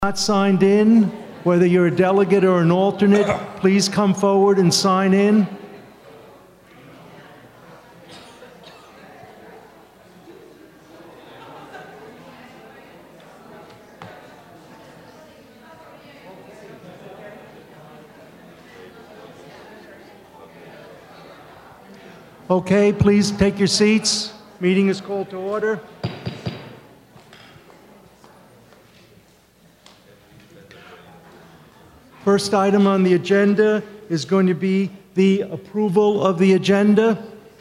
Not signed in, whether you're a delegate or an alternate, please come forward and sign in. Okay, please take your seats. Meeting is called to order. First item on the agenda is going to be the approval of the agenda.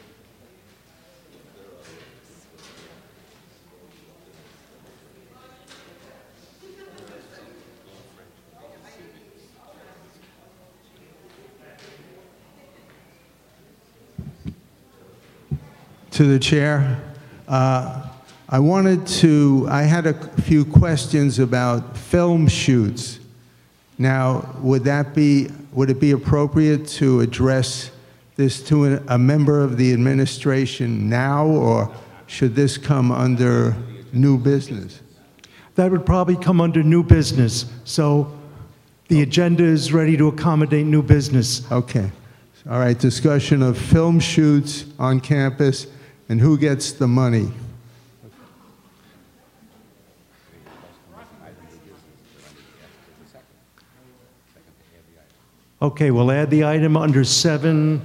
To the chair, I had a few questions about film shoots. Now, would it be appropriate to address this to a member of the administration now, or should this come under new business? That would probably come under new business. So the agenda is ready to accommodate new business. Okay. All right, discussion of film shoots on campus and who gets the money. Okay, we'll add the item under 7D.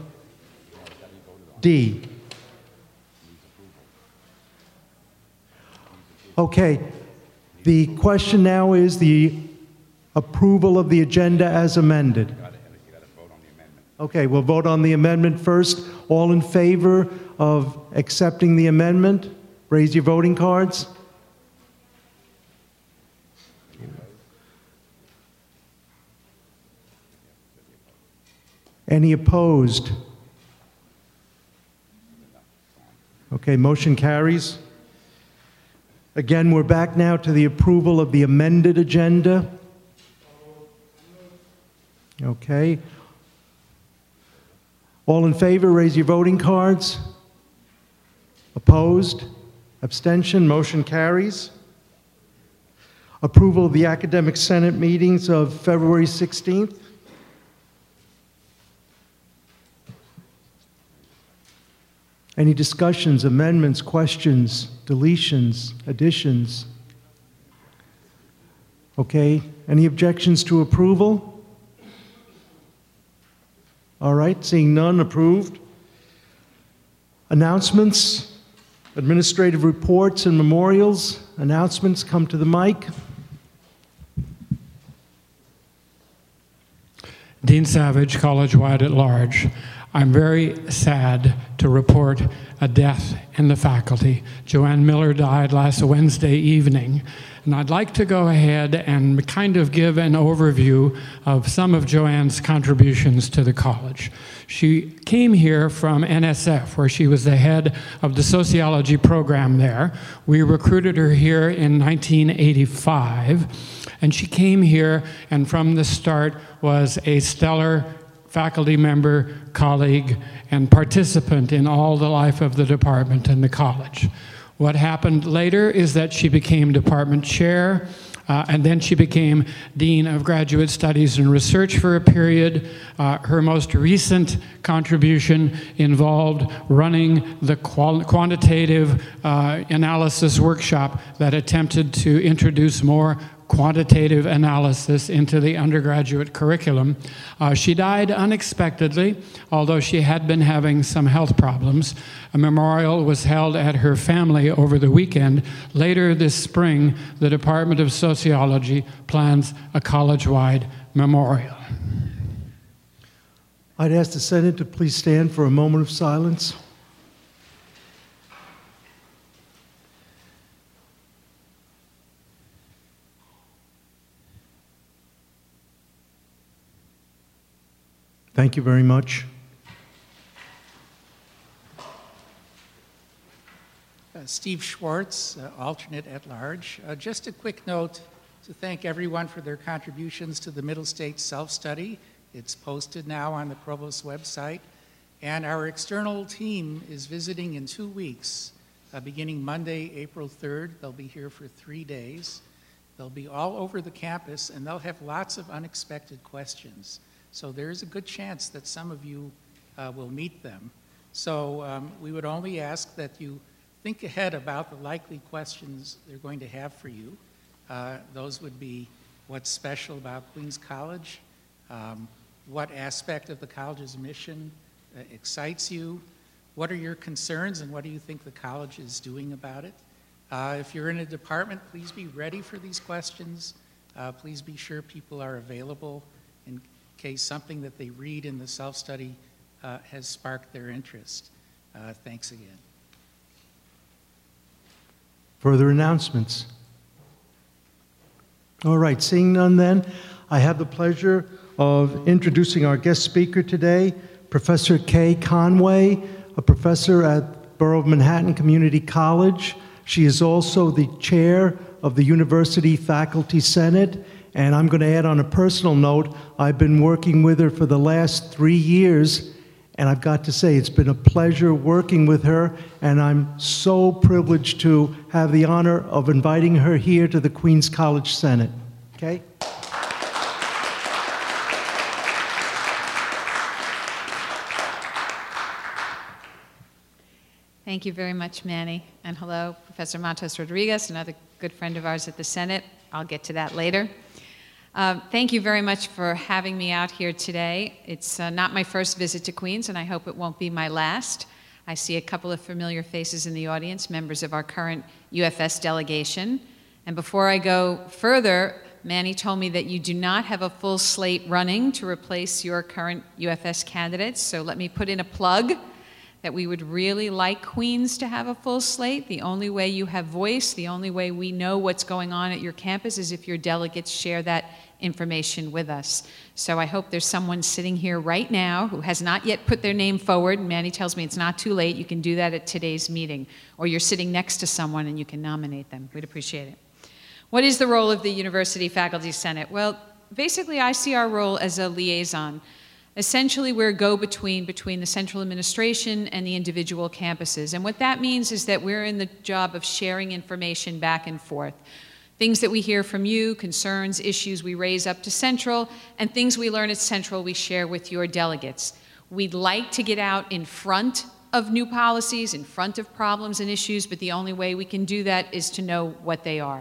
Okay, the question now is the approval of the agenda as amended. Okay, we'll vote on the amendment first. All in favor of accepting the amendment, raise your voting cards. Any opposed? Okay, motion carries. Again, we're back now to the approval of the amended agenda. Okay. All in favor, raise your voting cards. Opposed? Abstention? Motion carries. Approval of the Academic Senate meetings of February 16th. Any discussions, amendments, questions, deletions, additions? Okay, any objections to approval? All right, seeing none, approved. Announcements, administrative reports and memorials. Announcements, come to the mic. Dean Savage, college-wide at large. I'm very sad to report a death in the faculty. Joanne Miller died last Wednesday evening, and I'd like to go ahead and kind of give an overview of some of Joanne's contributions to the college. She came here from NSF, where she was the head of the sociology program there. We recruited her here in 1985, and she came here and from the start was a stellar faculty member, colleague, and participant in all the life of the department and the college. What happened later is that she became department chair, and then she became Dean of Graduate Studies and Research for a period. Her most recent contribution involved running the quantitative analysis workshop that attempted to introduce more quantitative analysis into the undergraduate curriculum. She died unexpectedly, although she had been having some health problems. A memorial was held at her family over the weekend. Later this spring, the Department of Sociology plans a college-wide memorial. I'd ask the Senate to please stand for a moment of silence. Thank you very much. Steve Schwartz, alternate at large. Just a quick note to thank everyone for their contributions to the Middle States Self-Study. It's posted now on the Provost website. And our external team is visiting in 2 weeks, beginning Monday, April 3rd. They'll be here for 3 days. They'll be all over the campus, and they'll have lots of unexpected questions. So there's a good chance that some of you will meet them. So we would only ask that you think ahead about the likely questions they're going to have for you. Those would be what's special about Queens College, what aspect of the college's mission excites you, what are your concerns, and what do you think the college is doing about it? If you're in a department, please be ready for these questions. Please be sure people are available in case something that they read in the self-study has sparked their interest. Thanks again. Further announcements? All right, seeing none then, I have the pleasure of introducing our guest speaker today, Professor Kay Conway, a professor at Borough of Manhattan Community College. She is also the chair of the University Faculty Senate, and I'm going to add on a personal note, I've been working with her for the last 3 years, and I've got to say it's been a pleasure working with her, and I'm so privileged to have the honor of inviting her here to the Queens College Senate. Okay? Thank you very much, Manny. And hello, Professor Matos Rodriguez, another good friend of ours at the Senate. I'll get to that later. Thank you very much for having me out here today. It's not my first visit to Queens, and I hope it won't be my last. I see a couple of familiar faces in the audience, members of our current UFS delegation. And before I go further, Manny told me that you do not have a full slate running to replace your current UFS candidates, so let me put in a plug that we would really like Queens to have a full slate. The only way you have voice, the only way we know what's going on at your campus is if your delegates share that information with us. So I hope there's someone sitting here right now who has not yet put their name forward. Manny tells me it's not too late. You can do that at today's meeting. Or you're sitting next to someone and you can nominate them. We'd appreciate it. What is the role of the University Faculty Senate? Well, basically I see our role as a liaison. Essentially, we're a go-between between the central administration and the individual campuses. And what that means is that we're in the job of sharing information back and forth. Things that we hear from you, concerns, issues we raise up to Central, and things we learn at Central we share with your delegates. We'd like to get out in front of new policies, in front of problems and issues, but the only way we can do that is to know what they are.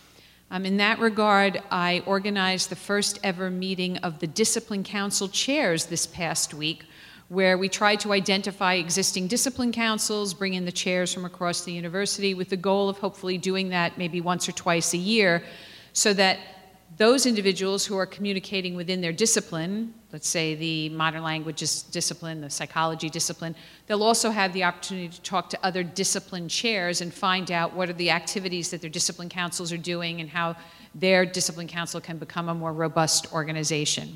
In that regard, I organized the first ever meeting of the Discipline Council chairs this past week, where we tried to identify existing discipline councils, bring in the chairs from across the university with the goal of hopefully doing that maybe once or twice a year, so that those individuals who are communicating within their discipline, let's say the modern languages discipline, the psychology discipline, they'll also have the opportunity to talk to other discipline chairs and find out what are the activities that their discipline councils are doing and how their discipline council can become a more robust organization.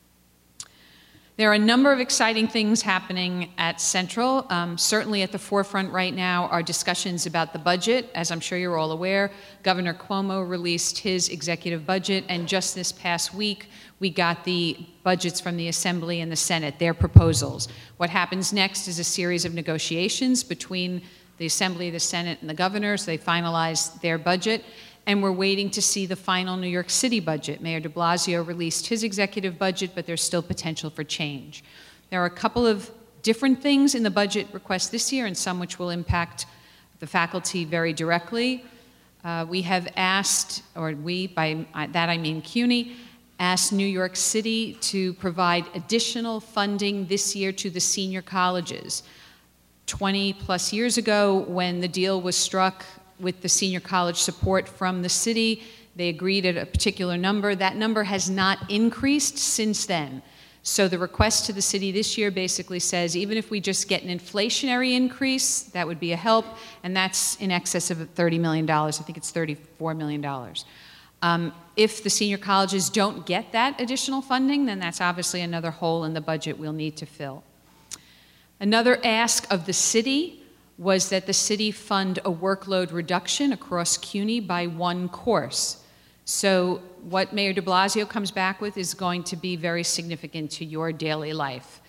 There are a number of exciting things happening at Central. Certainly at the forefront right now are discussions about the budget. As I'm sure you're all aware, Governor Cuomo released his executive budget, and just this past week, we got the budgets from the Assembly and the Senate, their proposals. What happens next is a series of negotiations between the Assembly, the Senate, and the governor, so they finalize their budget. And we're waiting to see the final New York City budget. Mayor de Blasio released his executive budget, but there's still potential for change. There are a couple of different things in the budget request this year, and some which will impact the faculty very directly. We have asked, or we, by that I mean CUNY, asked New York City to provide additional funding this year to the senior colleges. 20 plus years ago, when the deal was struck with the senior college support from the city, they agreed at a particular number. That number has not increased since then. So the request to the city this year basically says, even if we just get an inflationary increase, that would be a help, and that's in excess of $30 million. I think it's $34 million. If the senior colleges don't get that additional funding, then that's obviously another hole in the budget we'll need to fill. Another ask of the city was that the city fund a workload reduction across CUNY by one course. So what Mayor de Blasio comes back with is going to be very significant to your daily life.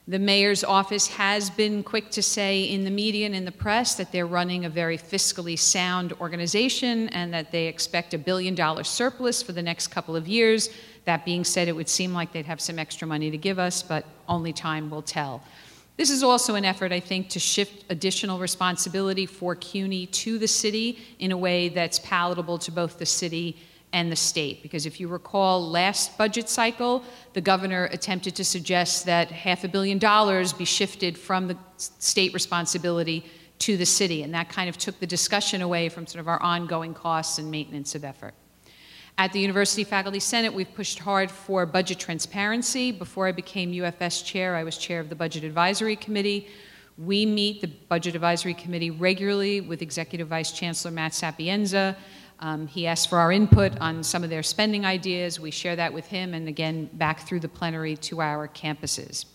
The mayor's office has been quick to say in the media and in the press that they're running a very fiscally sound organization and that they expect $1 billion surplus for the next couple of years. That being said, it would seem like they'd have some extra money to give us, but only time will tell. This is also an effort, I think, to shift additional responsibility for CUNY to the city in a way that's palatable to both the city and the state. Because if you recall, last budget cycle, the governor attempted to suggest that $500 million be shifted from the state responsibility to the city, and that kind of took the discussion away from sort of our ongoing costs and maintenance of effort. At the University Faculty Senate, we've pushed hard for budget transparency. Before I became UFS chair, I was chair of the Budget Advisory Committee. We meet the Budget Advisory Committee regularly with Executive Vice Chancellor Matt Sapienza. He asked for our input on some of their spending ideas. We share that with him, and again, back through the plenary to our campuses.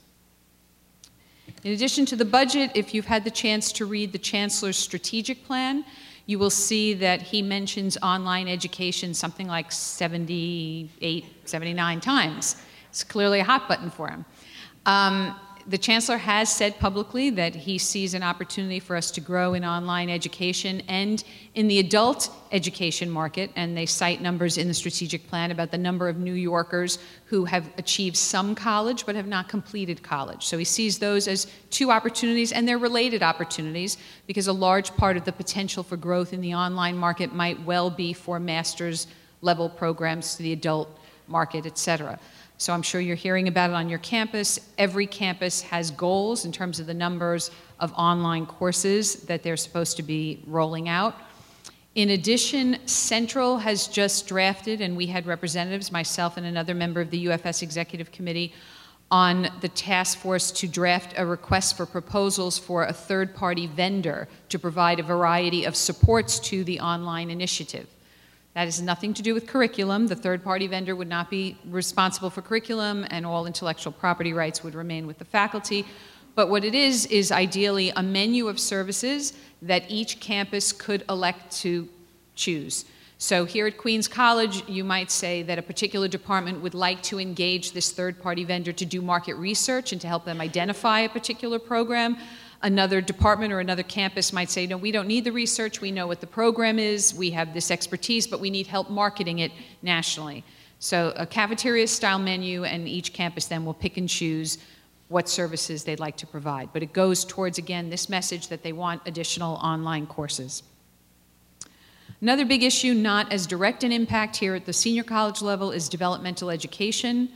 In addition to the budget, if you've had the chance to read the Chancellor's strategic plan, you will see that he mentions online education something like 78, 79 times. It's clearly a hot button for him. The Chancellor has said publicly that he sees an opportunity for us to grow in online education and in the adult education market, and they cite numbers in the strategic plan about the number of New Yorkers who have achieved some college but have not completed college. So he sees those as two opportunities, and they're related opportunities, because a large part of the potential for growth in the online market might well be for master's level programs to the adult market, et cetera. So I'm sure you're hearing about it on your campus. Every campus has goals in terms of the numbers of online courses that they're supposed to be rolling out. In addition, Central has just drafted, and we had representatives, myself and another member of the UFS Executive Committee, on the task force to draft a request for proposals for a third-party vendor to provide a variety of supports to the online initiative. That has nothing to do with curriculum. The third-party vendor would not be responsible for curriculum, and all intellectual property rights would remain with the faculty. But what it is ideally a menu of services that each campus could elect to choose. So here at Queens College, you might say that a particular department would like to engage this third-party vendor to do market research and to help them identify a particular program. Another department or another campus might say, no, we don't need the research, we know what the program is, we have this expertise, but we need help marketing it nationally. So a cafeteria-style menu, and each campus then will pick and choose what services they'd like to provide. But it goes towards, again, this message that they want additional online courses. Another big issue, not as direct an impact here at the senior college level, is developmental education.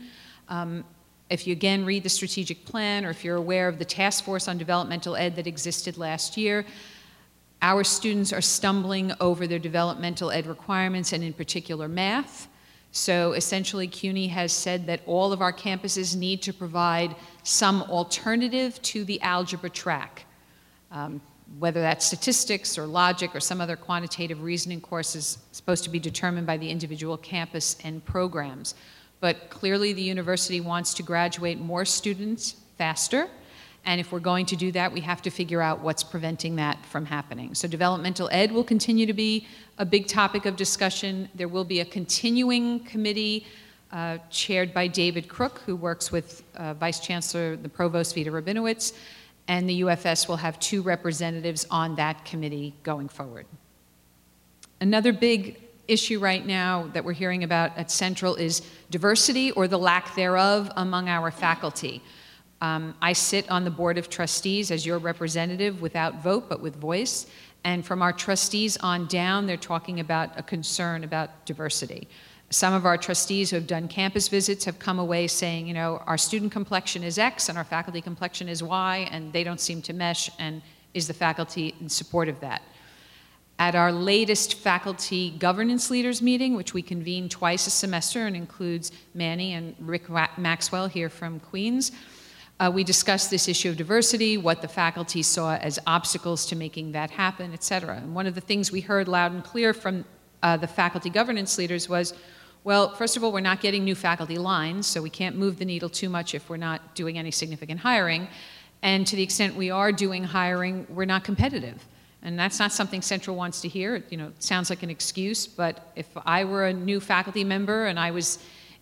If you again read the strategic plan, or if you're aware of the task force on developmental ed that existed last year, our students are stumbling over their developmental ed requirements, and in particular math. So essentially, CUNY has said that all of our campuses need to provide some alternative to the algebra track. Whether that's statistics or logic or some other quantitative reasoning course is supposed to be determined by the individual campus and programs. But clearly the university wants to graduate more students faster, and if we're going to do that, we have to figure out what's preventing that from happening. So developmental ed will continue to be a big topic of discussion. There will be a continuing committee chaired by David Crook, who works with Vice Chancellor, the Provost Vita Rabinowitz, and the UFS will have 2 representatives on that committee going forward. Another big issue right now that we're hearing about at Central is diversity, or the lack thereof, among our faculty. I sit on the Board of Trustees as your representative without vote but with voice, and from our trustees on down, they're talking about a concern about diversity. Some of our trustees who have done campus visits have come away saying, you know, our student complexion is X and our faculty complexion is Y, and they don't seem to mesh, and is the faculty in support of that? At our latest faculty governance leaders meeting, which we convene twice a semester and includes Manny and Rick Maxwell here from Queens, we discussed this issue of diversity, what the faculty saw as obstacles to making that happen, et cetera. And one of the things we heard loud and clear from the faculty governance leaders was, well, first of all, we're not getting new faculty lines, so we can't move the needle too much if we're not doing any significant hiring. And to the extent we are doing hiring, we're not competitive. And that's not something Central wants to hear. You know, it sounds like an excuse, but if I were a new faculty member and I was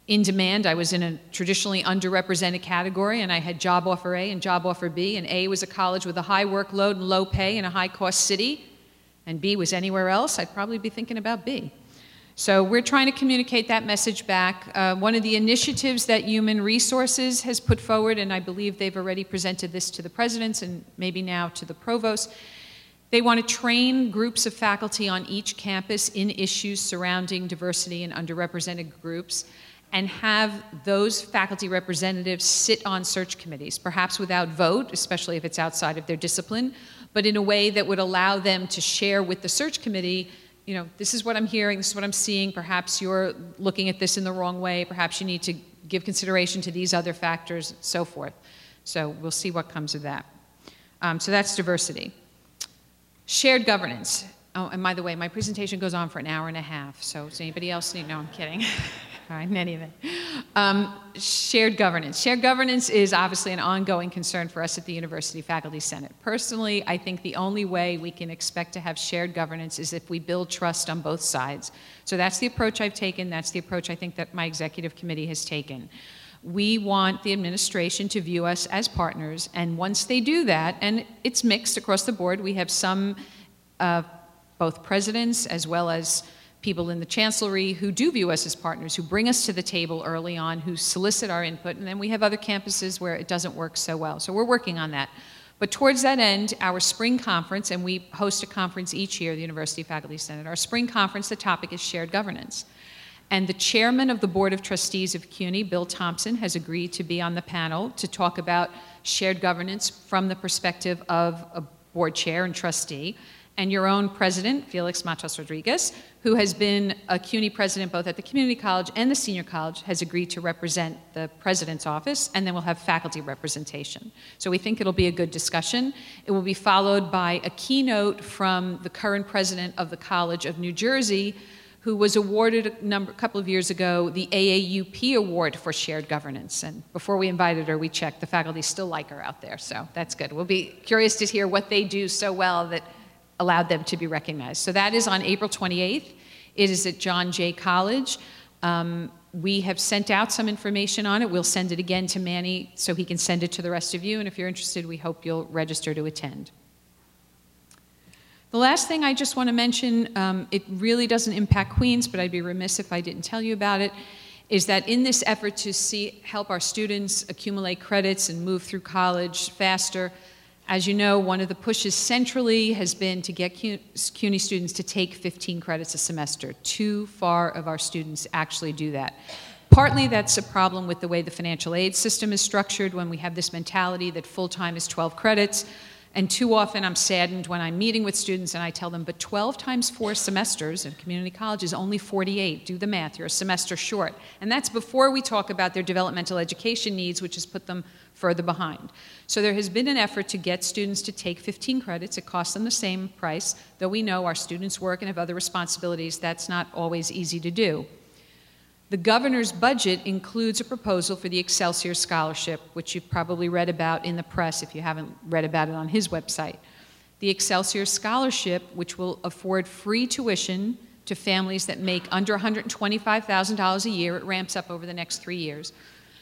In demand, I was in a traditionally underrepresented category, and I had job offer A and job offer B, and A was a college with a high workload and low pay in a high-cost city, and B was anywhere else, I'd probably be thinking about B. So we're trying to communicate that message back. One of the initiatives that Human Resources has put forward, and I believe they've already presented this to the presidents and maybe now to the provost, they want to train groups of faculty on each campus in issues surrounding diversity and underrepresented groups, and have those faculty representatives sit on search committees, perhaps without vote, especially if it's outside of their discipline, but in a way that would allow them to share with the search committee, you know, this is what I'm hearing, this is what I'm seeing, perhaps you're looking at this in the wrong way, perhaps you need to give consideration to these other factors, so forth. So we'll see what comes of that. So that's diversity. Shared governance. Oh, and by the way, my presentation goes on for an hour and a half, so does anybody else need? No, I'm kidding. All right, in any event. Shared governance. Shared governance is obviously an ongoing concern for us at the University Faculty Senate. Personally, I think the only way we can expect to have shared governance is if we build trust on both sides. So that's the approach I've taken. That's the approach I think that my executive committee has taken. We want the administration to view us as partners, and once they do that, and it's mixed across the board, we have some both presidents as well as people in the Chancellery who do view us as partners, who bring us to the table early on, who solicit our input, and then we have other campuses where it doesn't work so well. So we're working on that. But towards that end, our spring conference, and we host a conference each year, the University Faculty Senate, our spring conference, the topic is shared governance. And the chairman of the Board of Trustees of CUNY, Bill Thompson, has agreed to be on the panel to talk about shared governance from the perspective of a board chair and trustee. And your own president, Felix Matos Rodriguez, who has been a CUNY president both at the community college and the senior college, has agreed to represent the president's office, and then we'll have faculty representation. So we think it'll be a good discussion. It will be followed by a keynote from the current president of the College of New Jersey, who was awarded a couple of years ago the AAUP Award for Shared Governance. And before we invited her, we checked. The faculty still like her out there, so that's good. We'll be curious to hear what they do so well that allowed them to be recognized. So that is on April 28th. It is at John Jay College. We have sent out some information on it. We'll send it again to Manny so he can send it to the rest of you. And if you're interested, we hope you'll register to attend. The last thing I just want to mention, it really doesn't impact Queens, but I'd be remiss if I didn't tell you about it, is that in this effort to help our students accumulate credits and move through college faster, as you know, one of the pushes centrally has been to get CUNY students to take 15 credits a semester. Too far of our students actually do that. Partly that's a problem with the way the financial aid system is structured when we have this mentality that full-time is 12 credits. And too often I'm saddened when I'm meeting with students and I tell them, but 12 times 4 semesters in community college is only 48. Do the math, you're a semester short. And that's before we talk about their developmental education needs, which has put them further behind. So there has been an effort to get students to take 15 credits. It costs them the same price, though we know our students work and have other responsibilities. That's not always easy to do. The governor's budget includes a proposal for the Excelsior Scholarship, which you've probably read about in the press if you haven't read about it on his website. The Excelsior Scholarship, which will afford free tuition to families that make under $125,000 a year, it ramps up over the next 3 years,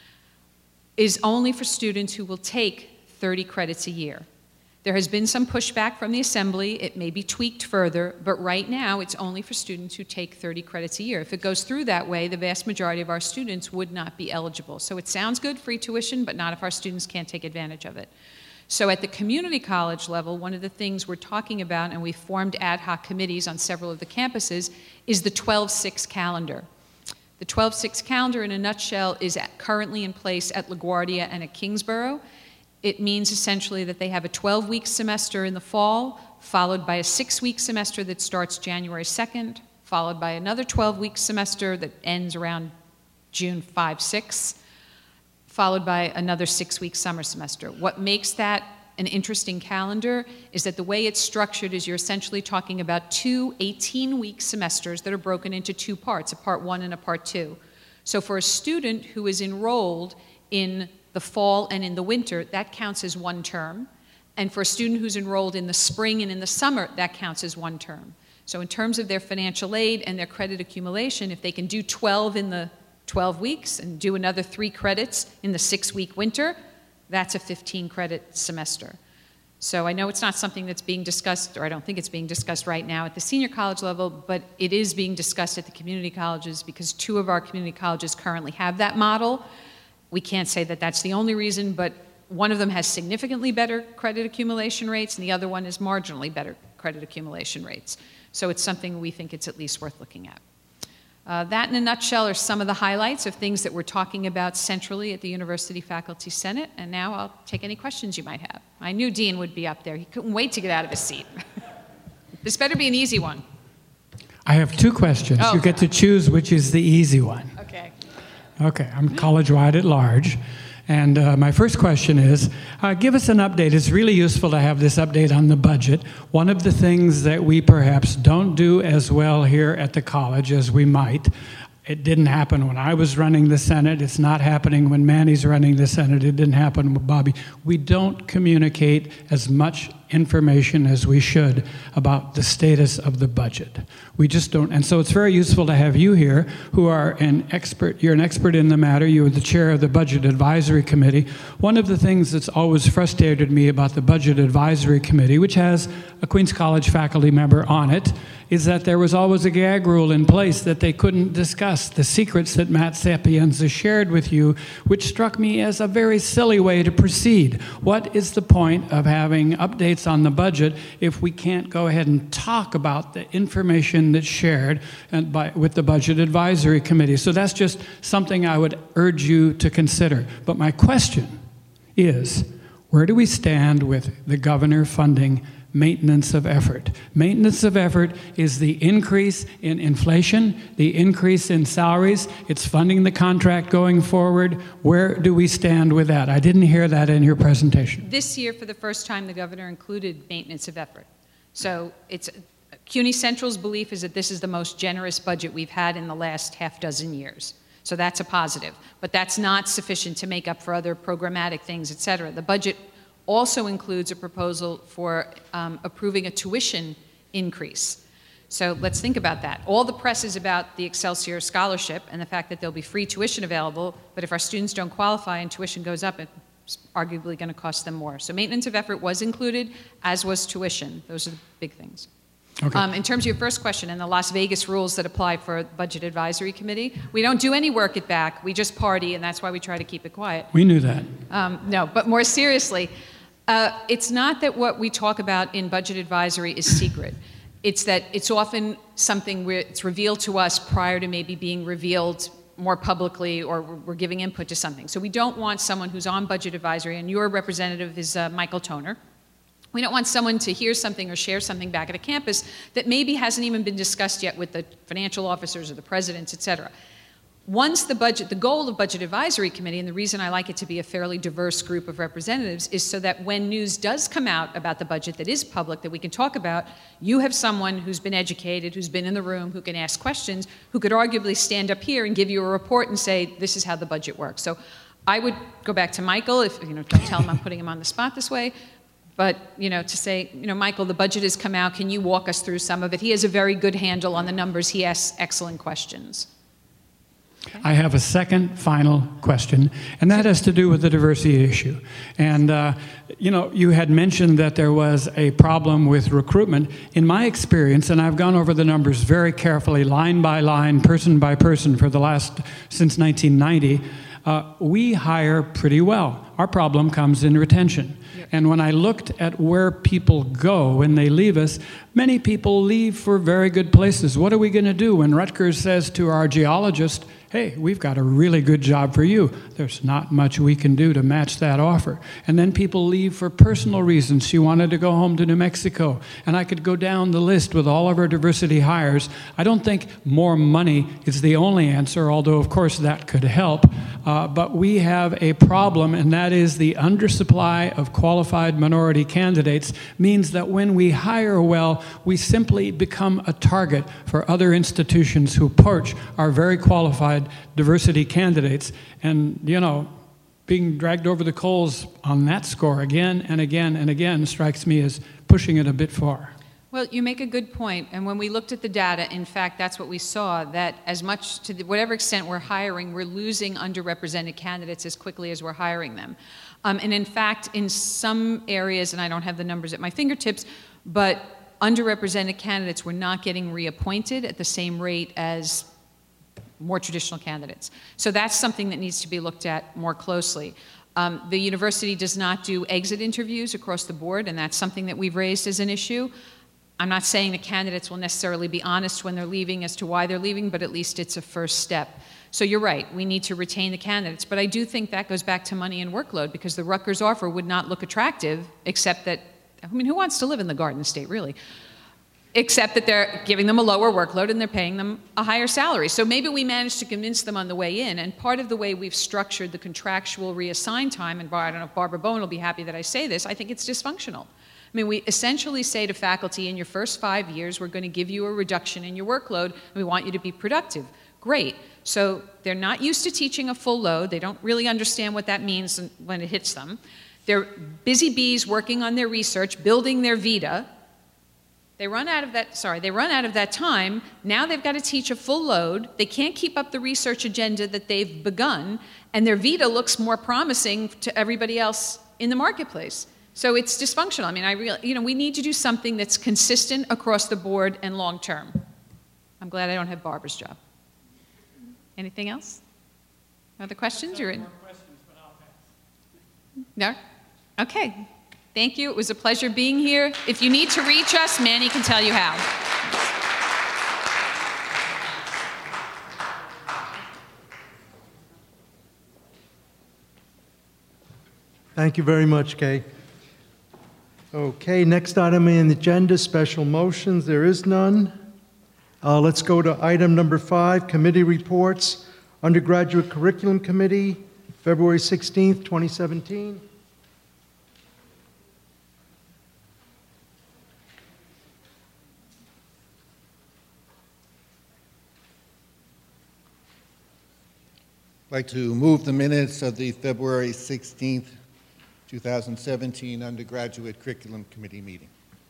is only for students who will take 30 credits a year. There has been some pushback from the Assembly. It may be tweaked further, but right now it's only for students who take 30 credits a year. If it goes through that way, the vast majority of our students would not be eligible. So it sounds good, free tuition, but not if our students can't take advantage of it. So at the community college level, one of the things we're talking about, and we formed ad hoc committees on several of the campuses, is the 12-6 calendar. The 12-6 calendar, in a nutshell, is currently in place at LaGuardia and at Kingsborough. It means essentially that they have a 12-week semester in the fall, followed by a 6-week semester that starts January 2nd, followed by another 12-week semester that ends around June 5, 6, followed by another 6-week summer semester. What makes that an interesting calendar is that the way it's structured is you're essentially talking about 2 18-week semesters that are broken into 2 parts, a part 1 and a part 2. So for a student who is enrolled in the fall and in the winter, that counts as 1 term. And for a student who's enrolled in the spring and in the summer, that counts as 1 term. So in terms of their financial aid and their credit accumulation, if they can do 12 in the 12 weeks and do another 3 credits in the 6-week winter, that's a 15-credit semester. So I know it's not something that's being discussed, or I don't think it's being discussed right now at the senior college level, but it is being discussed at the community colleges because 2 of our community colleges currently have that model. We can't say that that's the only reason, but one of them has significantly better credit accumulation rates, and the other one is marginally better credit accumulation rates. So it's something we think it's at least worth looking at. That, in a nutshell, are some of the highlights of things that we're talking about centrally at the University Faculty Senate. And now I'll take any questions you might have. I knew Dean would be up there. He couldn't wait to get out of his seat. This better be an easy one. I have 2 questions. Oh, you get to choose which is the easy one. Okay. Okay, I'm college-wide at large. And my first question is, give us an update. It's really useful to have this update on the budget. One of the things that we perhaps don't do as well here at the college as we might, it didn't happen when I was running the Senate. It's not happening when Manny's running the Senate. It didn't happen with Bobby. We don't communicate as much information as we should about the status of the budget. We just don't. And so it's very useful to have you here who are an expert. You're an expert in the matter. You are the chair of the Budget Advisory Committee. One of the things that's always frustrated me about the Budget Advisory Committee, which has a Queens College faculty member on it, is that there was always a gag rule in place that they couldn't discuss the secrets that Matt Sapienza shared with you, which struck me as a very silly way to proceed. What is the point of having updates on the budget if we can't go ahead and talk about the information that's shared with the Budget Advisory Committee? So that's just something I would urge you to consider. But my question is, where do we stand with the governor funding maintenance of effort? Maintenance of effort is the increase in inflation, the increase in salaries. It's funding the contract going forward. Where do we stand with that? I didn't hear that in your presentation. This year, for the first time, the governor included maintenance of effort. So it's CUNY Central's belief is that this is the most generous budget we've had in the last half-dozen years. So that's a positive. But that's not sufficient to make up for other programmatic things, et cetera. The budget also includes a proposal for approving a tuition increase. So let's think about that. All the press is about the Excelsior Scholarship and the fact that there'll be free tuition available, but if our students don't qualify and tuition goes up, it's arguably going to cost them more. So maintenance of effort was included, as was tuition. Those are the big things. Okay. In terms of your first question and the Las Vegas rules that apply for Budget Advisory Committee, we don't do any work at BAC. We just party, and that's why we try to keep it quiet. We knew that. No, but more seriously, it's not that what we talk about in budget advisory is secret. It's that it's often something where it's revealed to us prior to maybe being revealed more publicly, or we're giving input to something. So we don't want someone who's on budget advisory, and your representative is Michael Toner. We don't want someone to hear something or share something back at a campus that maybe hasn't even been discussed yet with the financial officers or the presidents, et cetera. Once the goal of Budget Advisory Committee, and the reason I like it to be a fairly diverse group of representatives, is so that when news does come out about the budget that is public, that we can talk about, you have someone who's been educated, who's been in the room, who can ask questions, who could arguably stand up here and give you a report and say, this is how the budget works. So I would go back to Michael, if, don't tell him I'm putting him on the spot this way, but, to say, Michael, the budget has come out, can you walk us through some of it? He has a very good handle on the numbers. He asks excellent questions. I have a second final question, and that has to do with the diversity issue. And, you had mentioned that there was a problem with recruitment. In my experience, and I've gone over the numbers very carefully, line by line, person by person, since 1990, we hire pretty well. Our problem comes in retention. And when I looked at where people go when they leave us, many people leave for very good places. What are we going to do when Rutgers says to our geologist, hey, we've got a really good job for you? There's not much we can do to match that offer. And then people leave for personal reasons. She wanted to go home to New Mexico. And I could go down the list with all of our diversity hires. I don't think more money is the only answer, although, of course, that could help. But we have a problem, and that is the undersupply of qualified minority candidates means that when we hire well, we simply become a target for other institutions who poach our very qualified diversity candidates. And, being dragged over the coals on that score again and again and again strikes me as pushing it a bit far. Well, you make a good point. And when we looked at the data, in fact, that's what we saw, that as much to whatever extent we're hiring, we're losing underrepresented candidates as quickly as we're hiring them. And in fact, in some areas, and I don't have the numbers at my fingertips, but underrepresented candidates were not getting reappointed at the same rate as more traditional candidates. So that's something that needs to be looked at more closely. The university does not do exit interviews across the board, and that's something that we've raised as an issue. I'm not saying the candidates will necessarily be honest when they're leaving as to why they're leaving, but at least it's a first step. So you're right, we need to retain the candidates, but I do think that goes back to money and workload, because the Rutgers offer would not look attractive, except that, I mean, who wants to live in the Garden State, really? Except that they're giving them a lower workload and they're paying them a higher salary. So maybe we managed to convince them on the way in, and part of the way we've structured the contractual reassigned time, and I don't know if Barbara Bowen will be happy that I say this, I think it's dysfunctional. I mean, we essentially say to faculty, in your first 5 years, we're going to give you a reduction in your workload, and we want you to be productive. Great. So they're not used to teaching a full load. They don't really understand what that means when it hits them. They're busy bees working on their research, building their vita. They run out of that time. Now they've got to teach a full load. They can't keep up the research agenda that they've begun, and their vita looks more promising to everybody else in the marketplace. So it's dysfunctional. I mean, we need to do something that's consistent across the board and long term. I'm glad I don't have Barbara's job. Anything else? Other questions? You're in. More questions, but I'll pass. No? Okay. Thank you. It was a pleasure being here. If you need to reach us, Manny can tell you how. Thank you very much, Kay. Okay, next item on the agenda, special motions. There is none. Let's go to item number 5, committee reports. Undergraduate Curriculum Committee, February 16th, 2017. I'd like to move the minutes of the February 16th, 2017 Undergraduate Curriculum Committee meeting.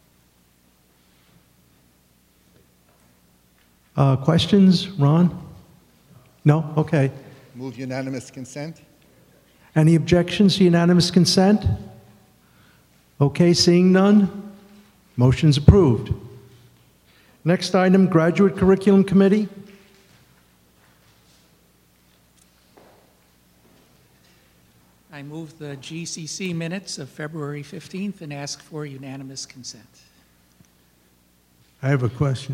Questions, Ron? No? Okay. Move unanimous consent. Any objections to unanimous consent? Okay, seeing none, motion's approved. Next item, Graduate Curriculum Committee. I move the GCC minutes of February 15th and ask for unanimous consent. I have a question.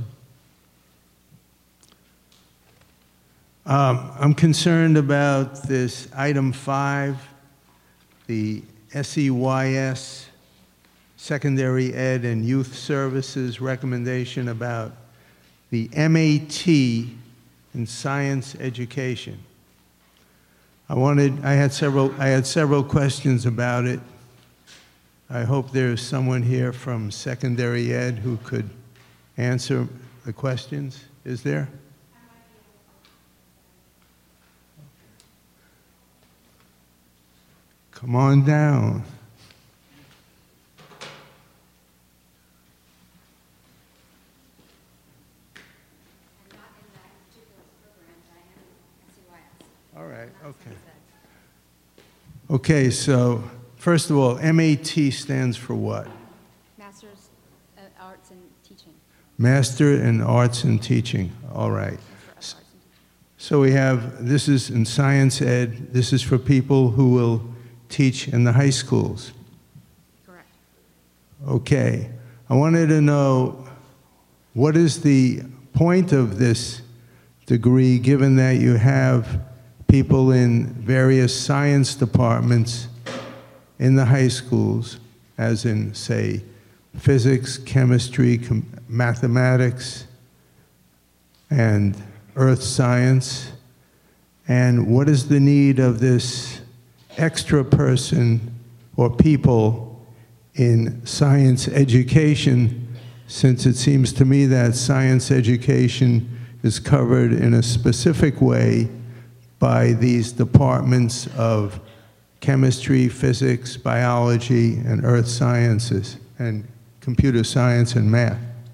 I'm concerned about this item 5, the SEYS, Secondary Ed and Youth Services recommendation about the MAT in science education. I had several questions about it. I hope there's someone here from Secondary Ed who could answer the questions. Is there? Come on down. All right, okay. Okay, so first of all, MAT stands for what? Master's of Arts in Teaching. Master in Arts and Teaching, all right. So we have, this is in science ed, this is for people who will teach in the high schools. Correct. Okay, I wanted to know, what is the point of this degree, given that you have people in various science departments in the high schools, as in, say, physics, chemistry, mathematics, and earth science? And what is the need of this extra person or people in science education, since it seems to me that science education is covered in a specific way by these departments of chemistry, physics, biology, and earth sciences, and computer science and math?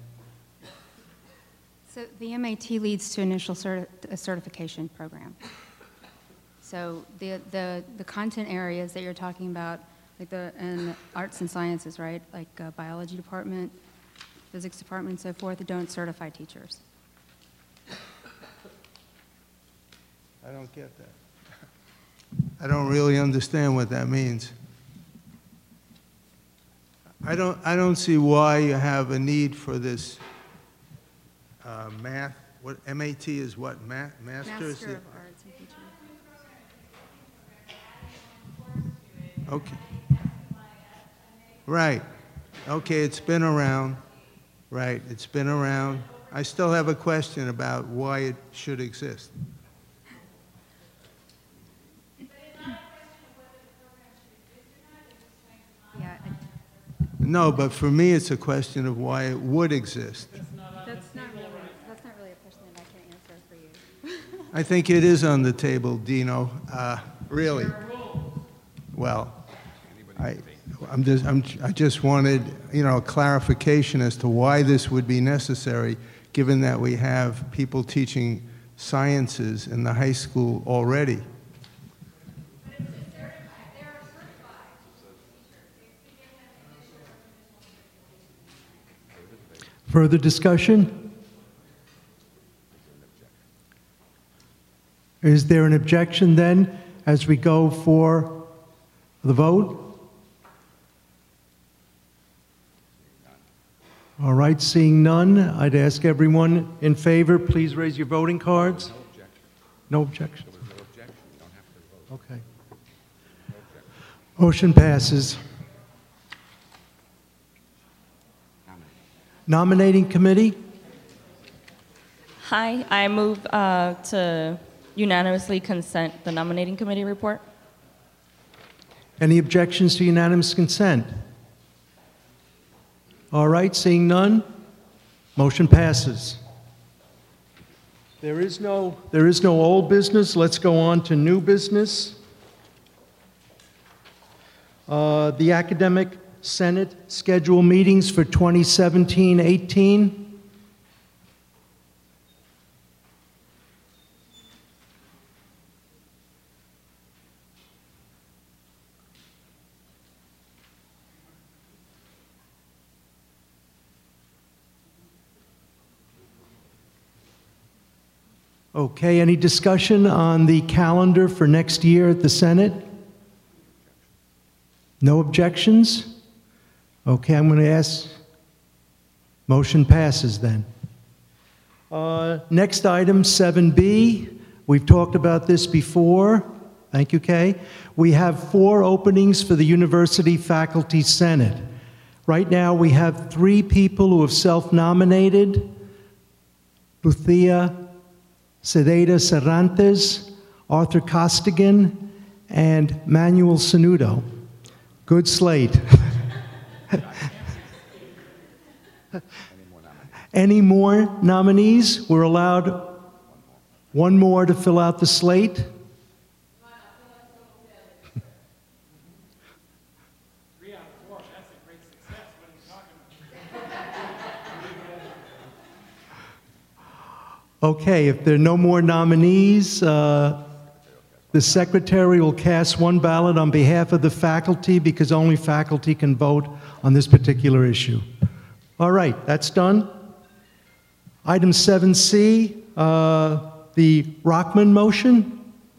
The MAT leads to initial certification program. So the content areas that you're talking about, like in arts and sciences, right? Like biology department, physics department, and so forth, don't certify teachers. I don't get that. I don't really understand what that means. I don't see why you have a need for this math. What MAT is what? Masters? Master of Arts in Teaching. Okay. Right. Okay, it's been around. Right, it's been around. I still have a question about why it should exist. Yeah, No, but for me, it's a question of why it would exist. that's not really a question that I can answer for you. I think it is on the table, Dino. Really. Well, I just wanted, a clarification as to why this would be necessary, given that we have people teaching sciences in the high school already. Further discussion? Is there an objection then as we go for the vote? All right, seeing none, I'd ask everyone in favor, please raise your voting cards. No objection. No objection? There was no objection. You don't have to vote. Okay. Motion passes. Nominating committee? Hi, I move to unanimously consent the nominating committee report. Any objections to unanimous consent? All right, seeing none, motion passes. There is no old business. Let's go on to new business. The Academic Senate schedule meetings for 2017-18. Okay, any discussion on the calendar for next year at the Senate? No objections? Okay, I'm going to ask. Motion passes then. Next item, 7B. We've talked about this before. Thank you, Kay. We have 4 openings for the University Faculty Senate. Right now, we have 3 people who have self-nominated. Lucia Cededa Cervantes, Arthur Costigan, and Manuel Sanudo. Good slate. Any more nominees? We're allowed one more to fill out the slate. Okay, if there are no more nominees, the secretary will cast 1 ballot on behalf of the faculty because only faculty can vote on this particular issue. All right, that's done. Item 7C, the Rockman motion.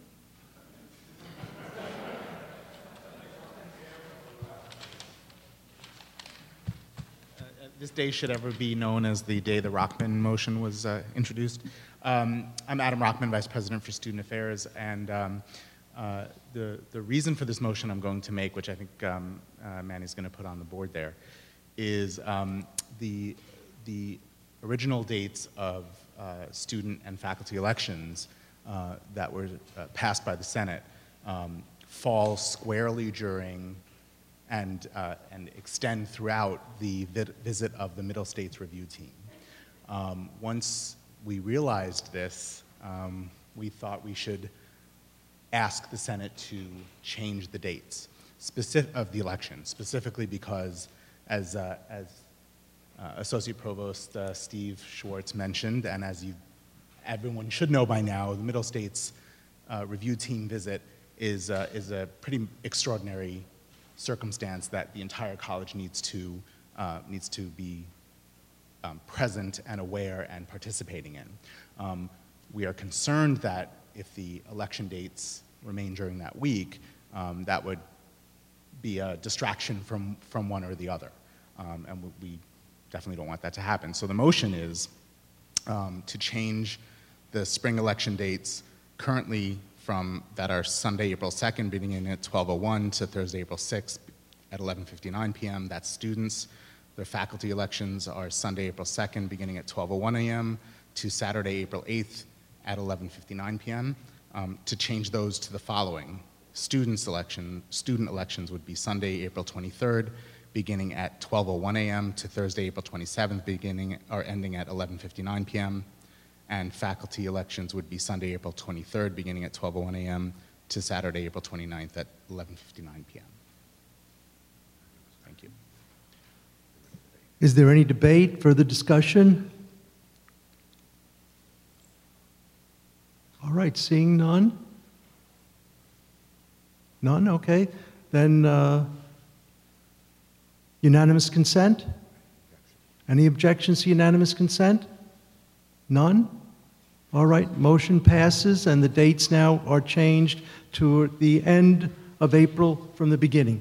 This day should ever be known as the day the Rockman motion was introduced. I'm Adam Rockman, Vice President for Student Affairs, and the reason for this motion I'm going to make, which I think Manny's going to put on the board there, is the original dates of student and faculty elections that were passed by the Senate fall squarely during and extend throughout the visit of the Middle States Review team. Once we realized this, we thought we should ask the Senate to change the dates of the election, specifically because, as Associate Provost Steve Schwartz mentioned, and as everyone should know by now, the Middle States review team visit is a pretty extraordinary circumstance that the entire college needs to be present and aware and participating in. We are concerned that if the election dates remain during that week, that would be a distraction from one or the other. And we definitely don't want that to happen. So the motion is to change the spring election dates currently that are Sunday, April 2nd, beginning at 12:01 to Thursday, April 6th at 11:59 p.m. That's students. Their faculty elections are Sunday, April 2nd, beginning at 12:01 a.m. to Saturday, April 8th at 11:59 p.m. To change those to the following. Student elections would be Sunday, April 23rd, beginning at 12:01 a.m. to Thursday, April 27th, ending at 11:59 p.m. And faculty elections would be Sunday, April 23rd, beginning at 12:01 a.m. to Saturday, April 29th at 11:59 p.m. Thank you. Is there any debate, further discussion? All right, seeing none? None, okay. Then unanimous consent? Any objections to unanimous consent? None? All right, motion passes, and the dates now are changed to the end of April from the beginning.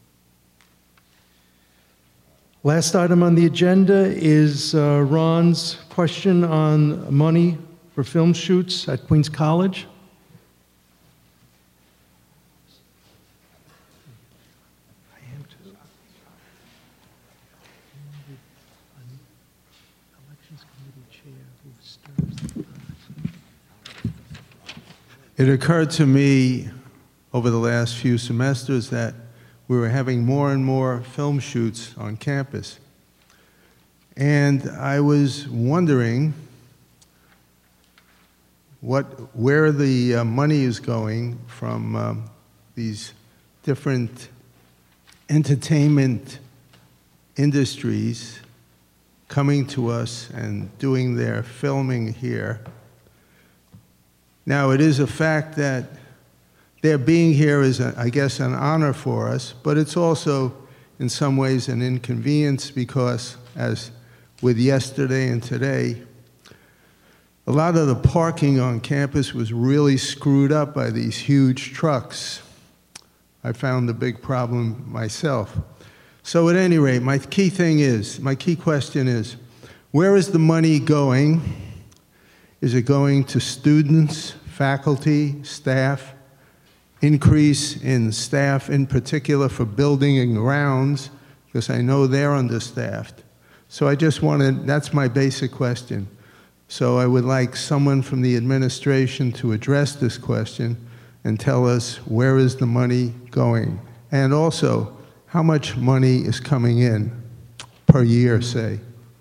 Last item on the agenda is Ron's question on money for film shoots at Queens College. It occurred to me over the last few semesters that we were having more and more film shoots on campus. And I was wondering where the money is going from these different entertainment industries coming to us and doing their filming here. Now, it is a fact that their being here is, I guess, an honor for us, but it's also, in some ways, an inconvenience because, as with yesterday and today, a lot of the parking on campus was really screwed up by these huge trucks. I found the big problem myself. So at any rate, my key question is, where is the money going? Is it going to students, faculty, staff, increase in staff in particular for building and grounds, because I know they're understaffed. So I just wanted, that's my basic question. So I would like someone from the administration to address this question and tell us where is the money going? And also, how much money is coming in per year, say?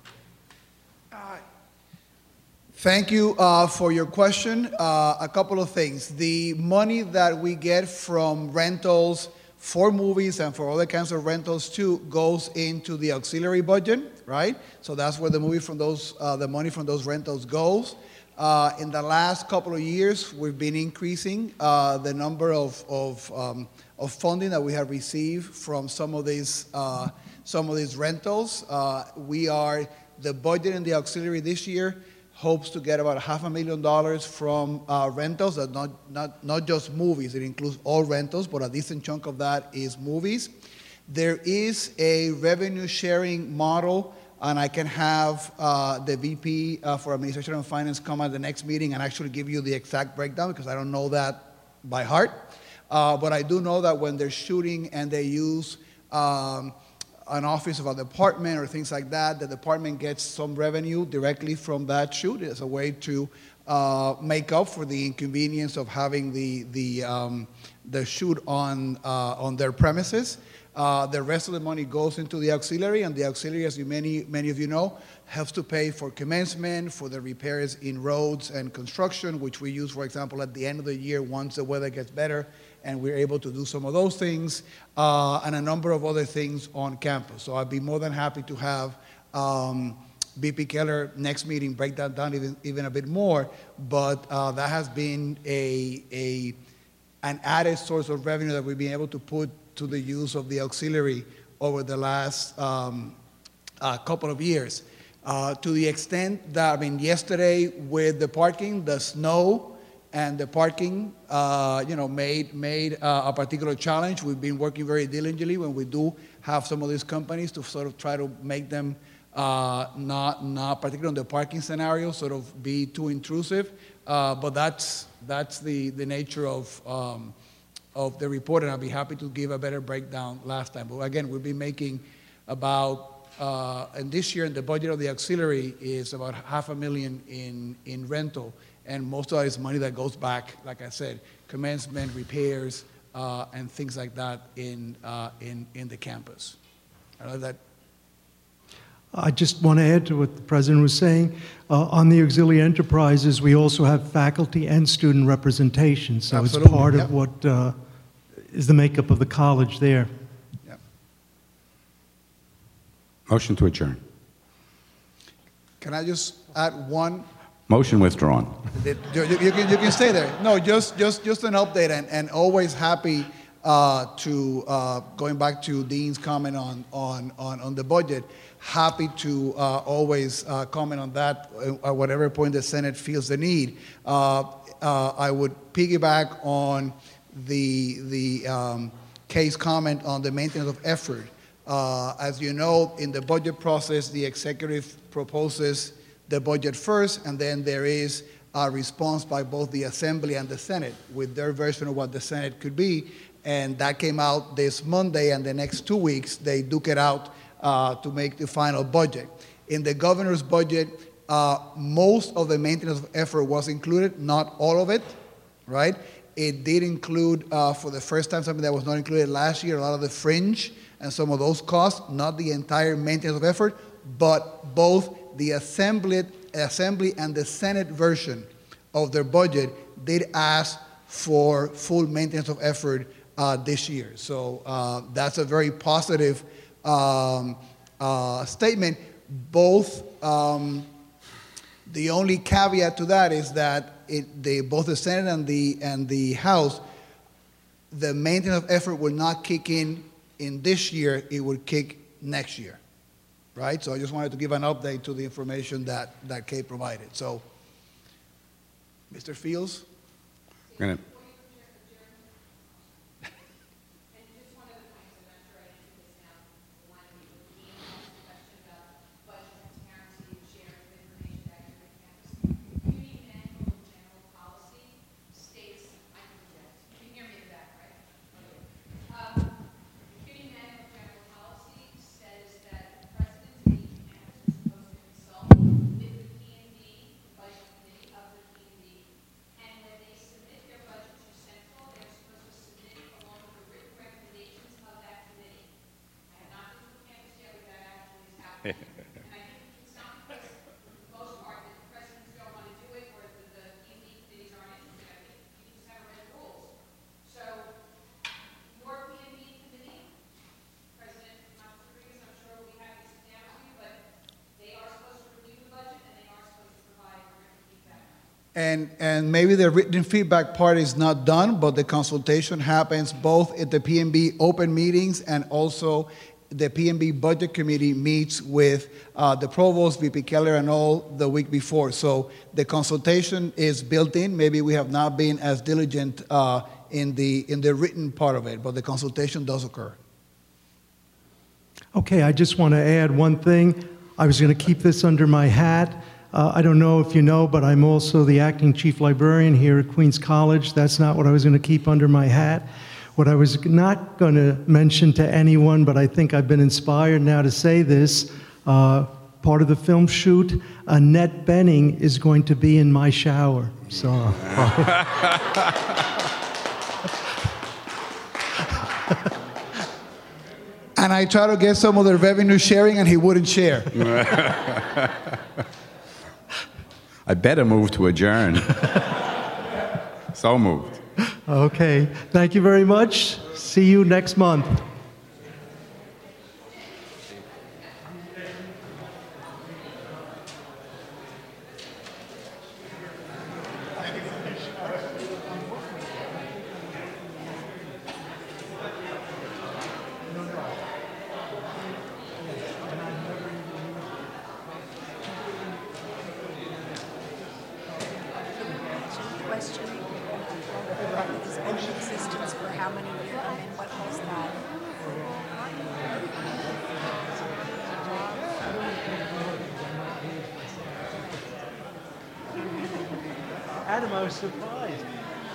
Thank you for your question. A couple of things. The money that we get from rentals for movies and for other kinds of rentals too goes into the auxiliary budget, right? So that's where the money from those rentals goes. In the last couple of years, we've been increasing the number of funding that we have received from some of these rentals. The budget in the auxiliary this year hopes to get about $500,000 from rentals, not just movies. It includes all rentals, but a decent chunk of that is movies. There is a revenue sharing model, and I can have the VP for Administration and Finance come at the next meeting and actually give you the exact breakdown, because I don't know that by heart. But I do know that when they're shooting and they use an office of a department or things like that, the department gets some revenue directly from that shoot as a way to make up for the inconvenience of having the shoot on their premises. The rest of the money goes into the auxiliary, and the auxiliary, as many of you know, helps to pay for commencement, for the repairs in roads and construction, which we use, for example, at the end of the year once the weather gets better, and we're able to do some of those things, and a number of other things on campus. So I'd be more than happy to have BP Keller, next meeting, break that down even a bit more, but that has been an added source of revenue that we've been able to put to the use of the auxiliary over the last couple of years. To the extent that, yesterday with the parking, the snow and the parking, made a particular challenge. We've been working very diligently when we do have some of these companies to sort of try to make them not particularly on the parking scenario, sort of be too intrusive. But that's the nature of the report, and I'll be happy to give a better breakdown last time. But again, we'll be making about, and this year in the budget of the auxiliary is about $500,000 in rental, and most of that is money that goes back, like I said, commencement, repairs, and things like that in the campus. I know that. I just want to add to what the President was saying. On the auxiliary enterprises, we also have faculty and student representation, so Absolutely, it's part yep. of what is the makeup of the college there. Yep. Motion to adjourn. Can I just add one? Motion withdrawn. You can stay there. No, just an update, and always happy to going back to Dean's comment on the budget. Happy to always comment on that at whatever point the Senate feels the need. I would piggyback on the case comment on the maintenance of effort. As you know, in the budget process, the executive proposes the budget first, and then there is a response by both the Assembly and the Senate with their version of what the Senate could be, and that came out this Monday, and the next 2 weeks they duke it out to make the final budget. In the governor's budget, most of the maintenance of effort was included, not all of it, right? It did include, for the first time, something that was not included last year, a lot of the fringe and some of those costs, not the entire maintenance of effort, but both the Assembly and the Senate version of their budget did ask for full maintenance of effort this year. So that's a very positive statement. Both, the only caveat to that is that both the Senate and the House, the maintenance of effort will not kick in this year, it would kick next year, right? So I just wanted to give an update to the information that Kate provided. So, Mr. Fields? Gonna- And maybe the written feedback part is not done, but the consultation happens both at the PMB open meetings, and also the PMB Budget Committee meets with the provost, VP Keller, and all the week before. So the consultation is built in. Maybe we have not been as diligent in the written part of it, but the consultation does occur. Okay, I just want to add one thing. I was going to keep this under my hat. I don't know if you know, but I'm also the acting chief librarian here at Queens College. That's not what I was going to keep under my hat. What I was not going to mention to anyone, but I think I've been inspired now to say this, part of the film shoot, Annette Bening is going to be in my shower. So. And I tried to get some of the revenue sharing, and he wouldn't share. I better move to adjourn. So moved. Okay, thank you very much. See you next month. nominee and what was that? Adam, I was surprised.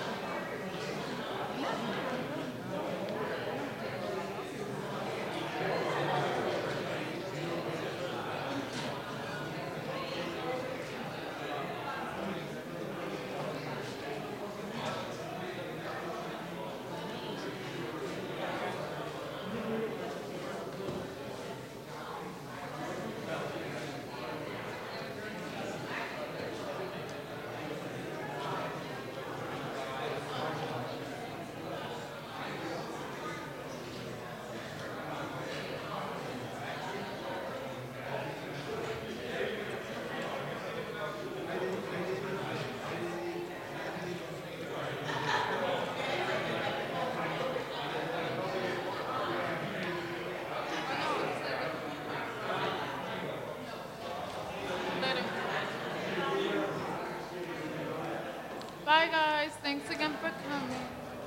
Bye, guys. Thanks again for coming.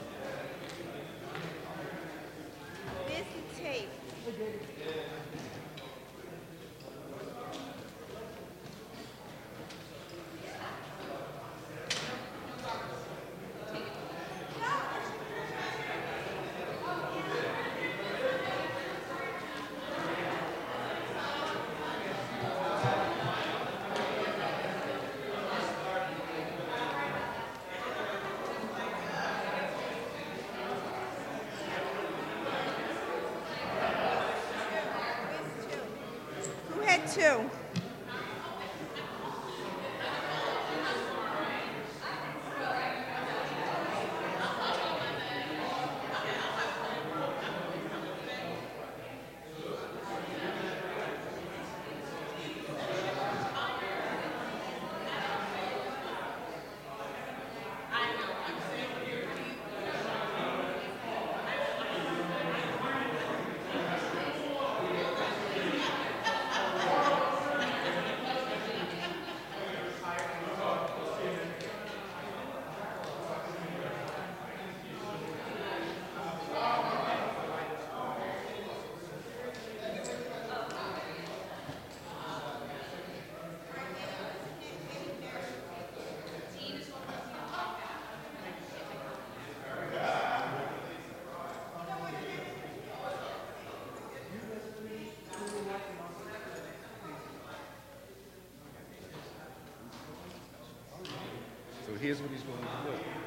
Where's the tape? Who had two? So here's what he's going to do.